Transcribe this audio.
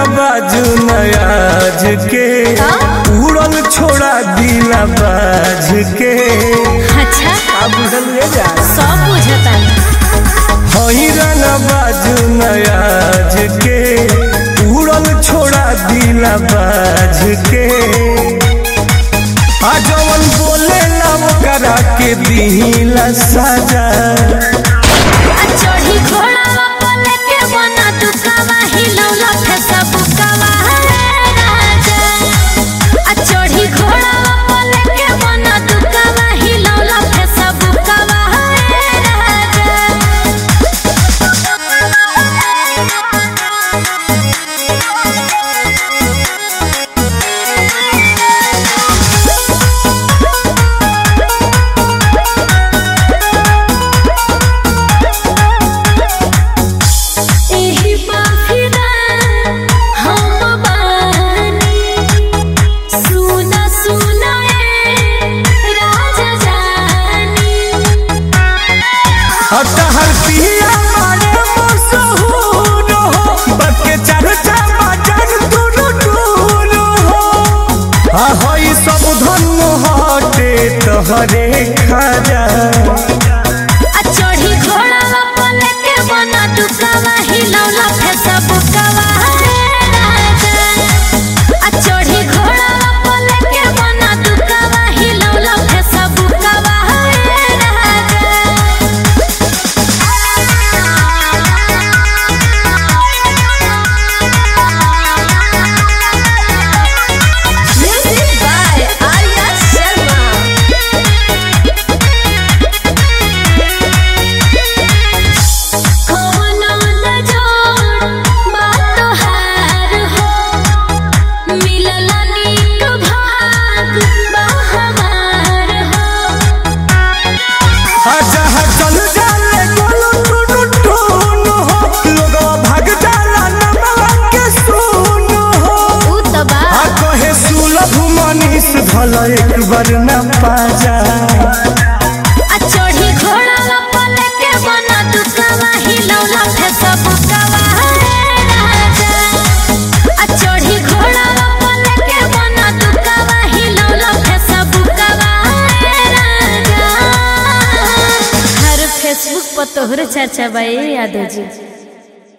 बाजू नयाज के उड़ल छोड़ा दिला बाज के। अच्छा आप बुझलिए जा सब बुझता हैरान बाजू नयाज के उड़ल छोड़ा दिला बाज के। जवन बोले लव करा के दिला सजा चढ़ी घोड़ा पले के बना दुकावा हिलौला फेसबुकवा राजा। चढ़ी घोड़ा पले के बना दुकावा हिलौला फेसबुकवा तहर पिया मारे मशहूर हो बके चर्चा बाजार दूर दूर हो। हई सब धन हटे तहरे खाजा। चढ़ी घोड़ा पले के बना दुकावा हिलौला फेसबुकवा राजा। चढ़ी घोड़ा पले के बना दुकावा हिलौला फेसबुकवा एक बार न पाजा। चढ़ी घोड़ा पले के बना दुकावा हिलौला फेसबुकवा राजा। चढ़ी घोड़ा पले के बना दुकावा हिलौला फेसबुकवा राजा। हर फेसबुक पर तोहर चर्चा बा यादव जी।